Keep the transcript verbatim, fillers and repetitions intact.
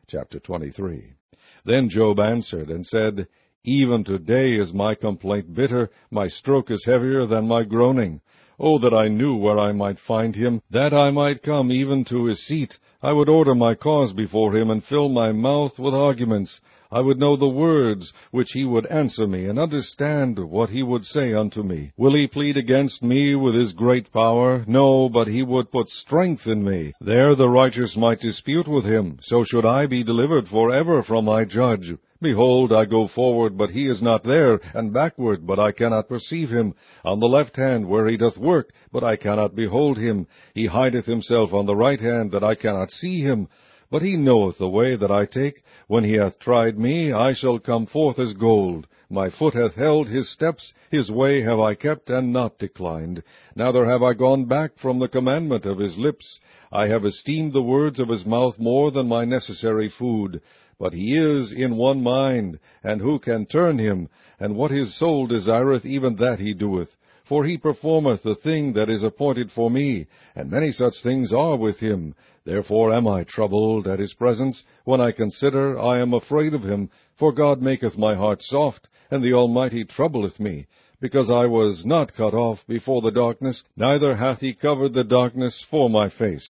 Chapter twenty-three. Then Job answered and said, Even today is my complaint bitter, my stroke is heavier than my groaning. Oh, that I knew where I might find him, that I might come even to his seat. I would order my cause before him, and fill my mouth with arguments. I would know the words which he would answer me, and understand what he would say unto me. Will he plead against me with his great power? No, but he would put strength in me. There the righteous might dispute with him. So should I be delivered forever from my judge. Behold, I go forward, but he is not there, and backward, but I cannot perceive him. On the left hand, where he doth work, but I cannot behold him. He hideth himself on the right hand, that I cannot see him. But he knoweth the way that I take. When he hath tried me, I shall come forth as gold. My foot hath held his steps, his way have I kept, and not declined. Neither have I gone back from the commandment of his lips. I have esteemed the words of his mouth more than my necessary food. But he is in one mind, and who can turn him? And what his soul desireth, even that he doeth. For he performeth the thing that is appointed for me, and many such things are with him. Therefore am I troubled at his presence. When I consider, I am afraid of him. For God maketh my heart soft, and the Almighty troubleth me. Because I was not cut off before the darkness, neither hath he covered the darkness for my face.